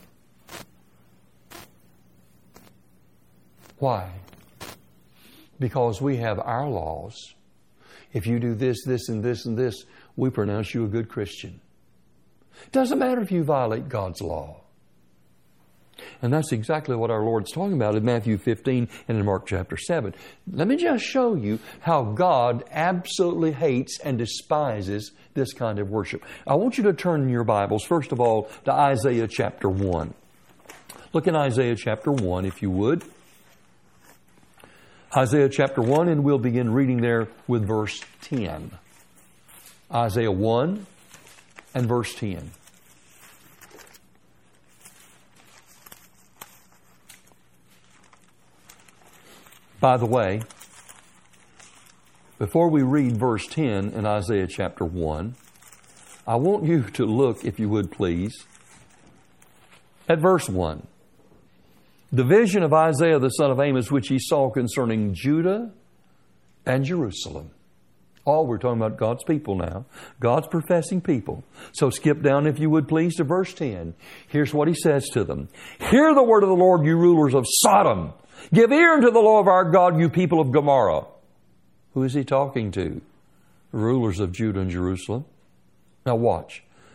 Speaker 1: Why? Because we have our laws. If you do this, this, and this, and this, we pronounce you a good Christian. Doesn't matter if you violate God's law. And that's exactly what our Lord's talking about in Matthew 15 and in Mark chapter 7. Let me just show you how God absolutely hates and despises this kind of worship. I want you to turn in your Bibles, first of all, to Isaiah chapter 1. Look in Isaiah chapter 1, if you would. Isaiah chapter 1, and we'll begin reading there with verse 10. Isaiah 1 and verse 10. By the way, before we read verse 10 in Isaiah chapter 1, I want you to look, if you would please, at verse 1. The vision of Isaiah the son of Amos, which he saw concerning Judah and Jerusalem. All we're talking about God's people now. God's professing people. So skip down, if you would please, to verse 10. Here's what He says to them. Hear the word of the Lord, you rulers of Sodom. Give ear unto the law of our God, you people of Gomorrah. Who is He talking to? The rulers of Judah and Jerusalem. Now watch.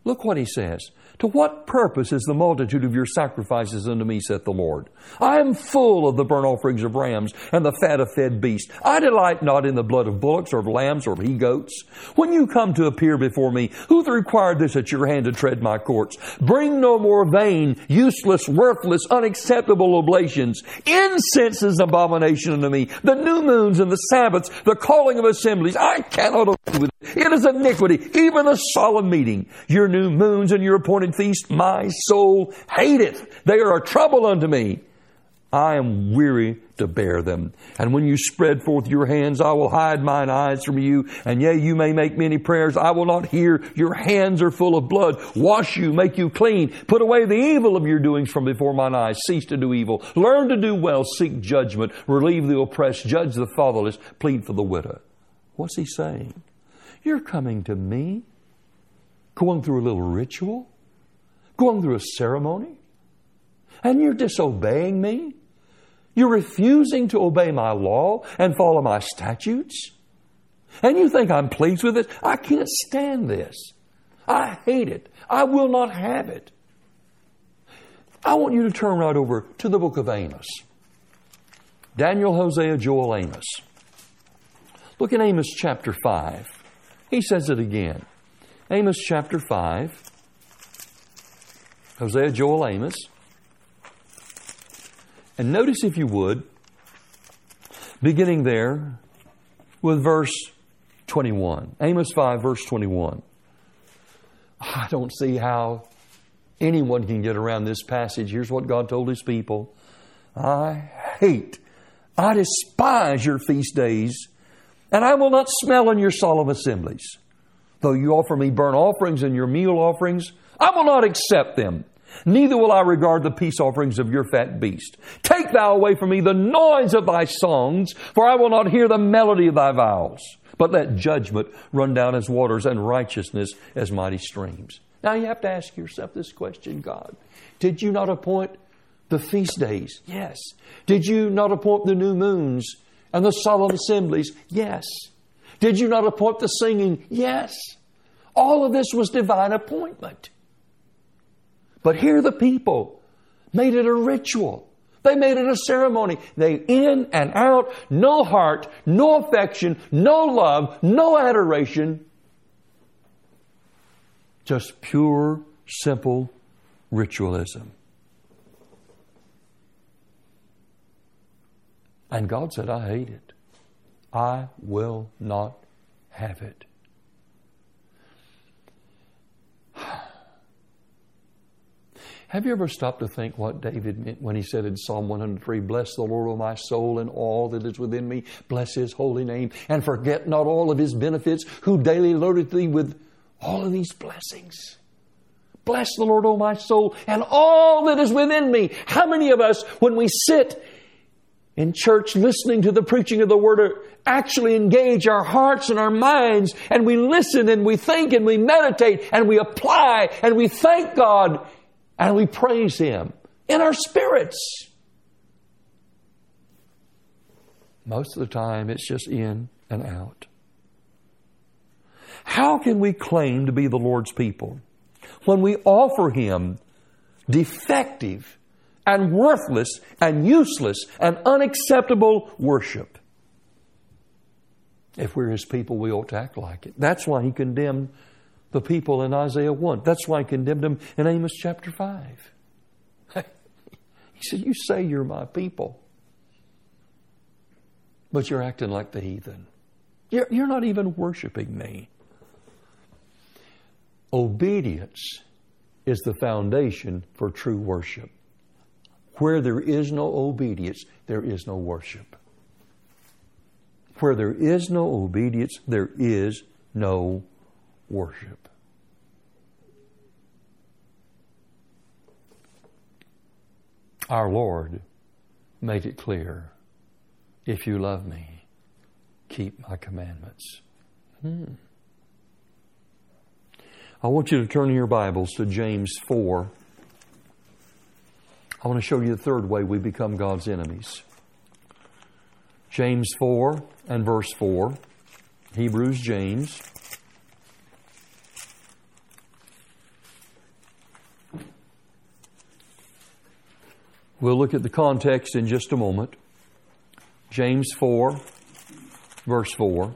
Speaker 1: Look what He says. To what purpose is the multitude of your sacrifices unto me, saith the Lord? I am full of the burnt offerings of rams and the fat of fed beasts. I delight not in the blood of bullocks or of lambs or of he-goats. When you come to appear before me, who hath required this at your hand to tread my courts? Bring no more vain, useless, worthless, unacceptable oblations. Incense is an abomination unto me. The new moons and the Sabbaths, the calling of assemblies, I cannot agree with it. It is iniquity, even a solemn meeting. Your new moons and your appointed feast, my soul hateth. They are a trouble unto me. I am weary to bear them. And when you spread forth your hands, I will hide mine eyes from you. And yea, you may make many prayers. I will not hear. Your hands are full of blood. Wash you, make you clean. Put away the evil of your doings from before mine eyes. Cease to do evil. Learn to do well. Seek judgment. Relieve the oppressed. Judge the fatherless. Plead for the widow. What's He saying? You're coming to me, going through a little ritual, going through a ceremony, and you're disobeying me? You're refusing to obey my law and follow my statutes? And you think I'm pleased with it? I can't stand this. I hate it. I will not have it. I want you to turn right over to the book of Amos. Daniel, Hosea, Joel, Amos. Look in Amos chapter 5. He says it again. Amos chapter 5. Hosea, Joel, Amos. And notice, if you would, beginning there with verse 21. Amos 5, verse 21. I don't see how anyone can get around this passage. Here's what God told His people. I despise your feast days, and I will not smell in your solemn assemblies. Though you offer me burnt offerings and your meal offerings, I will not accept them. Neither will I regard the peace offerings of your fat beast. Take thou away from me the noise of thy songs, for I will not hear the melody of thy vows. But let judgment run down as waters and righteousness as mighty streams. Now you have to ask yourself this question, God. Did you not appoint the feast days? Yes. Did you not appoint the new moons and the solemn assemblies? Yes. Did you not appoint the singing? Yes. All of this was divine appointment. But here the people made it a ritual. They made it a ceremony. They in and out, no heart, no affection, no love, no adoration. Just pure, simple ritualism. And God said, I hate it. I will not have it. Have you ever stopped to think what David meant when he said in Psalm 103, Bless the Lord, O my soul, and all that is within me. Bless His holy name, and forget not all of His benefits, who daily loadeth thee with all of these blessings. Bless the Lord, O my soul, and all that is within me. How many of us, when we sit in church listening to the preaching of the Word, actually engage our hearts and our minds, and we listen and we think and we meditate and we apply and we thank God and we praise Him in our spirits? Most of the time it's just in and out. How can we claim to be the Lord's people when we offer Him defective and worthless and useless and unacceptable worship? If we're His people, we ought to act like it. That's why He condemned the people in Isaiah 1. That's why He condemned them in Amos chapter 5. He said, you say you're my people, but you're acting like the heathen. You're not even worshiping me. Obedience is the foundation for true worship. Where there is no obedience, there is no worship. Where there is no obedience, there is no worship. Our Lord made it clear, if you love me, keep my commandments. I want you to turn in your Bibles to James 4. I want to show you the third way we become God's enemies. James 4 and verse 4. Hebrews, James. We'll look at the context in just a moment. James 4, verse 4.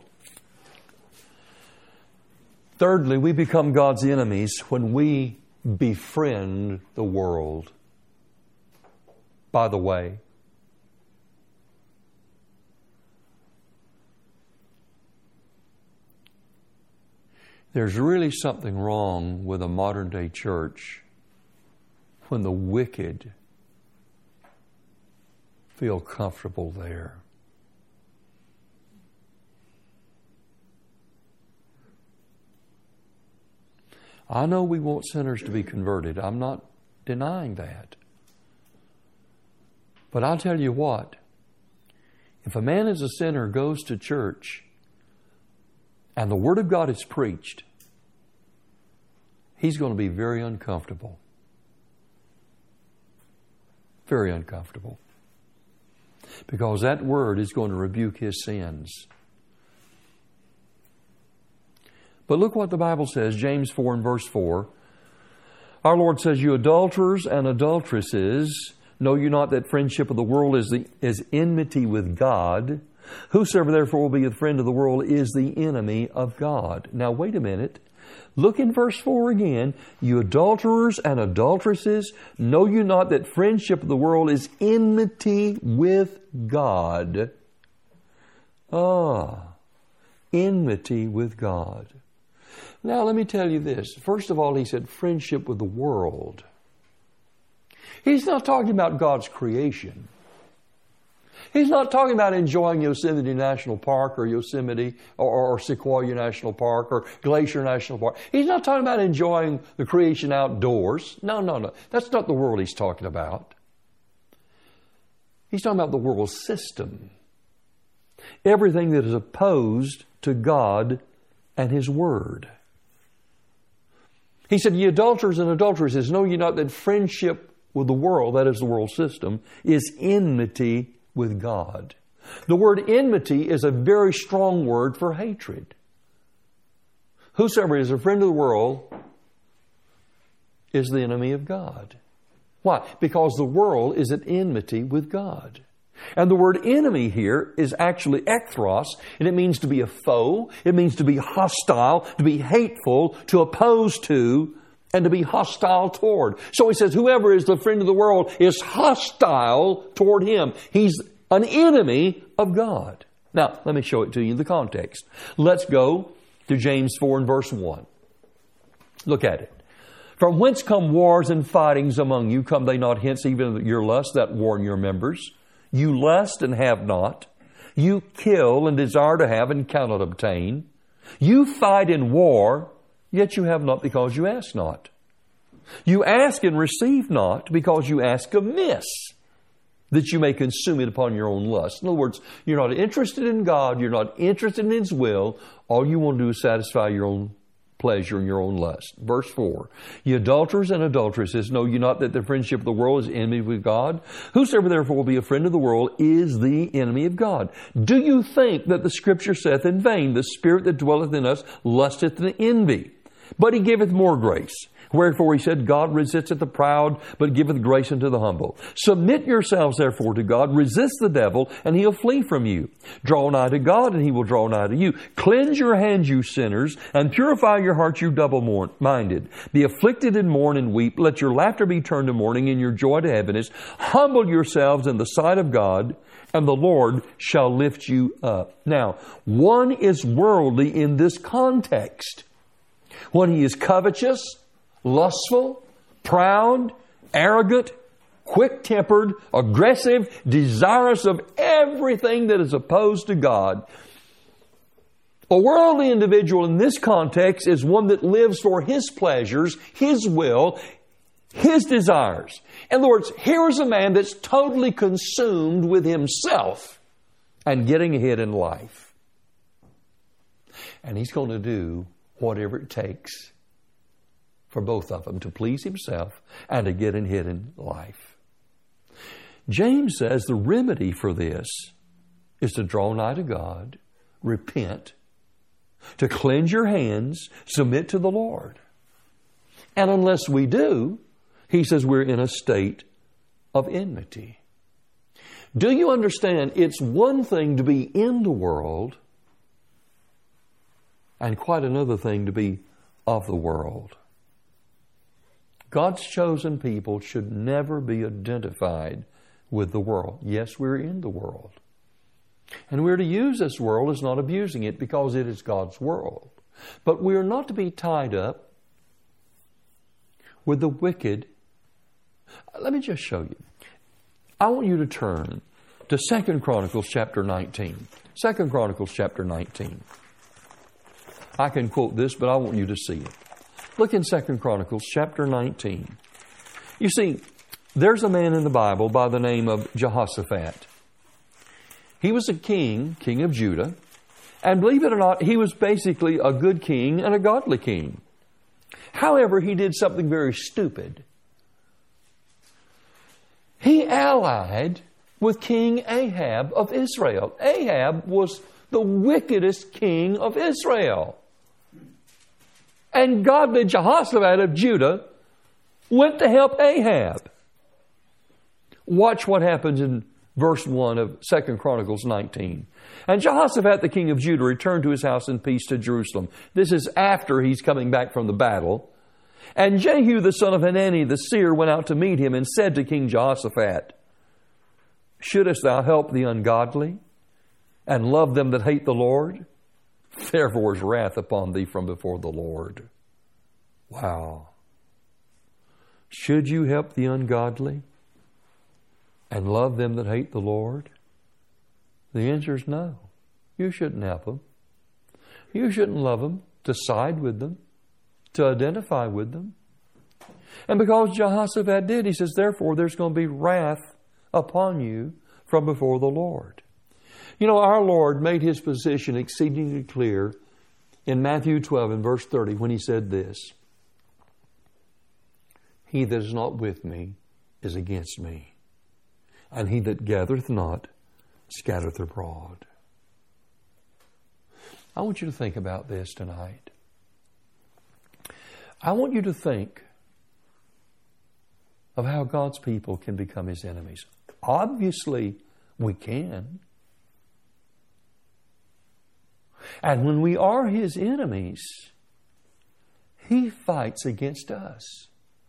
Speaker 1: Thirdly, we become God's enemies when we befriend the world. By the way, there's really something wrong with a modern day church when the wicked feel comfortable there. I know we want sinners to be converted. I'm not denying that. But I'll tell you what, if a man is a sinner, goes to church, and the Word of God is preached, he's going to be very uncomfortable. Very uncomfortable. Because that Word is going to rebuke his sins. But look what the Bible says, James 4 and verse 4. Our Lord says, "You adulterers and adulteresses, know you not that friendship of the world is enmity with God? Whosoever therefore will be a friend of the world is the enemy of God." Now wait a minute. Look in verse 4 again. "You adulterers and adulteresses, know you not that friendship of the world is enmity with God?" Enmity with God. Now let me tell you this. First of all, he said friendship with the world. He's not talking about God's creation. He's not talking about enjoying Yosemite National Park or Yosemite or Sequoia National Park or Glacier National Park. He's not talking about enjoying the creation outdoors. No. That's not the world he's talking about. He's talking about the world system. Everything that is opposed to God and His Word. He said, "Ye adulterers and adulteresses, know ye not that friendship with the world," that is the world system, "is enmity with God." The word enmity is a very strong word for hatred. Whosoever is a friend of the world is the enemy of God. Why? Because the world is at enmity with God. And the word enemy here is actually ekthros, and it means to be a foe. It means to be hostile, to be hateful, to oppose to, and to be hostile toward. So he says, whoever is the friend of the world is hostile toward Him. He's an enemy of God. Now, let me show it to you in the context. Let's go to James 4 and verse 1. Look at it. "From whence come wars and fightings among you? Come they not hence even your lusts that warn your members? You lust and have not. You kill and desire to have and cannot obtain. You fight in war, yet you have not because you ask not. You ask and receive not because you ask amiss, that you may consume it upon your own lust." In other words, you're not interested in God. You're not interested in His will. All you want to do is satisfy your own pleasure and your own lust. Verse 4, "Ye adulterers and adulteresses, know you not that the friendship of the world is enmity with God? Whosoever therefore will be a friend of the world is the enemy of God. Do you think that the Scripture saith in vain, the Spirit that dwelleth in us lusteth and envy? But He giveth more grace. Wherefore He said, God resisteth the proud, but giveth grace unto the humble. Submit yourselves therefore to God, resist the devil, and he'll flee from you. Draw nigh to God, and He will draw nigh to you. Cleanse your hands, you sinners, and purify your hearts, you double-minded. Be afflicted and mourn and weep. Let your laughter be turned to mourning, and your joy to heaviness. Humble yourselves in the sight of God, and the Lord shall lift you up." Now, one is worldly in this context. When he is covetous, lustful, proud, arrogant, quick-tempered, aggressive, desirous of everything that is opposed to God. A worldly individual in this context is one that lives for his pleasures, his will, his desires. In other words, here is a man that's totally consumed with himself and getting ahead in life. And he's going to do whatever it takes for both of them to please himself and to get ahead in life. James says the remedy for this is to draw nigh to God, repent, to cleanse your hands, submit to the Lord. And unless we do, he says we're in a state of enmity. Do you understand? It's one thing to be in the world and quite another thing to be of the world. God's chosen people should never be identified with the world. Yes, we're in the world. And we're to use this world as not abusing it because it is God's world. But we're not to be tied up with the wicked. Let me just show you. I want you to turn to 2 Chronicles chapter 19. 2 Chronicles chapter 19. I can quote this, but I want you to see it. Look in 2 Chronicles chapter 19. You see, there's a man in the Bible by the name of Jehoshaphat. He was a king of Judah. And believe it or not, he was basically a good king and a godly king. However, he did something very stupid. He allied with King Ahab of Israel. Ahab was the wickedest king of Israel. And godly Jehoshaphat of Judah went to help Ahab. Watch what happens in verse 1 of 2 Chronicles 19. And Jehoshaphat, the king of Judah, returned to his house in peace to Jerusalem. This is after he's coming back from the battle. And Jehu, the son of Hanani, the seer, went out to meet him and said to King Jehoshaphat, shouldest thou help the ungodly and love them that hate the Lord? Therefore is wrath upon thee from before the Lord. Wow. Should you help the ungodly and love them that hate the Lord? The answer is no. You shouldn't help them. You shouldn't love them, to side with them, to identify with them. And because Jehoshaphat did, he says, therefore there's going to be wrath upon you from before the Lord. You know, our Lord made His position exceedingly clear in Matthew 12 and verse 30 when He said this, he that is not with me is against me, and he that gathereth not scattereth abroad. I want you to think about this tonight. I want you to think of how God's people can become His enemies. Obviously, we can. And when we are His enemies, He fights against us.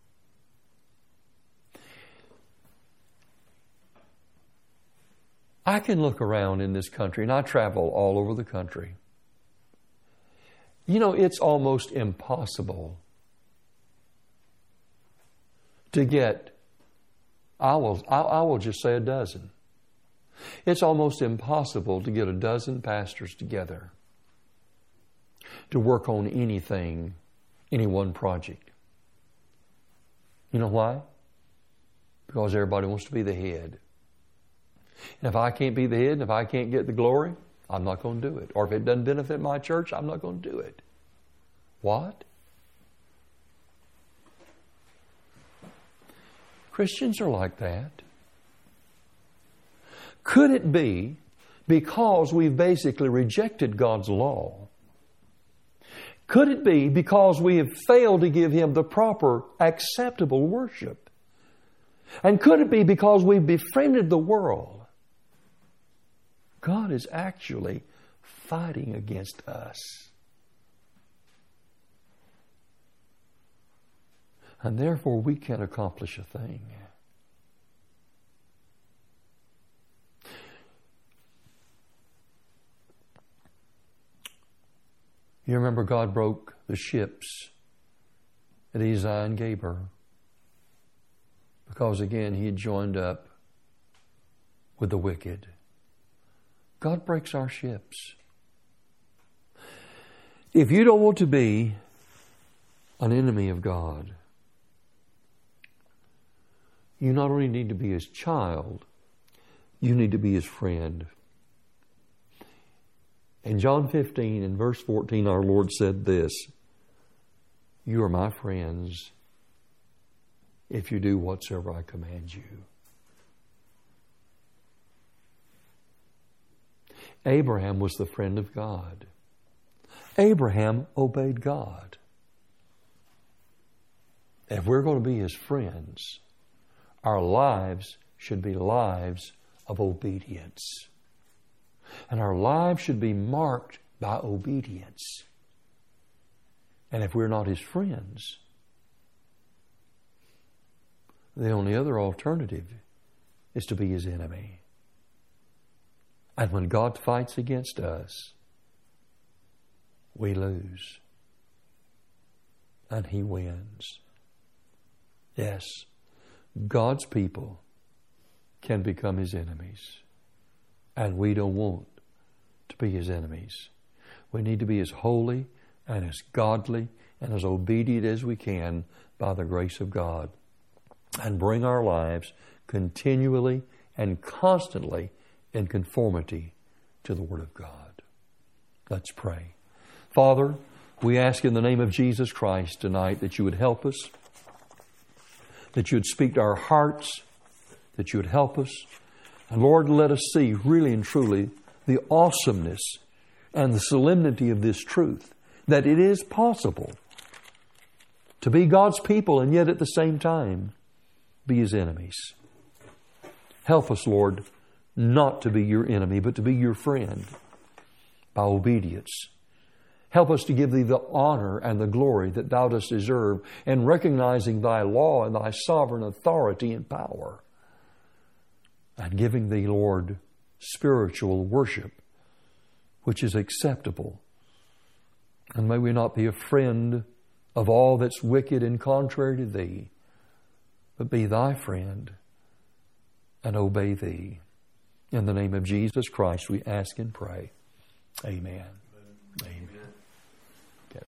Speaker 1: I can look around in this country, and I travel all over the country. You know, it's almost impossible to get, I will just say a dozen. It's almost impossible to get a dozen pastors together to work on anything, any one project. You know why? Because everybody wants to be the head. And if I can't be the head and if I can't get the glory, I'm not going to do it. Or if it doesn't benefit my church, I'm not going to do it. What? Christians are like that. Could it be because we've basically rejected God's law? Could it be because we have failed to give Him the proper, acceptable worship? And could it be because we've befriended the world? God is actually fighting against us. And therefore we can't accomplish a thing. You remember God broke the ships at Ezion and Geber because again He had joined up with the wicked. God breaks our ships. If you don't want to be an enemy of God, you not only need to be His child, you need to be His friend. In John 15 and verse 14, our Lord said this, you are my friends if you do whatsoever I command you. Abraham was the friend of God. Abraham obeyed God. If we're going to be His friends, our lives should be lives of obedience. And our lives should be marked by obedience. And if we're not His friends, the only other alternative is to be His enemy. And when God fights against us, we lose. And He wins. Yes, God's people can become His enemies. And we don't want to be His enemies. We need to be as holy and as godly and as obedient as we can by the grace of God, and bring our lives continually and constantly in conformity to the Word of God. Let's pray. Father, we ask in the name of Jesus Christ tonight that You would help us, that You would speak to our hearts, that You would help us. And Lord, let us see really and truly the awesomeness and the solemnity of this truth, that it is possible to be God's people and yet at the same time be His enemies. Help us, Lord, not to be Your enemy, but to be Your friend by obedience. Help us to give Thee the honor and the glory that Thou dost deserve, and recognizing Thy law and Thy sovereign authority and power, and giving Thee, Lord, spiritual worship, which is acceptable. And may we not be a friend of all that's wicked and contrary to Thee, but be Thy friend and obey Thee. In the name of Jesus Christ we ask and pray. Amen. Amen.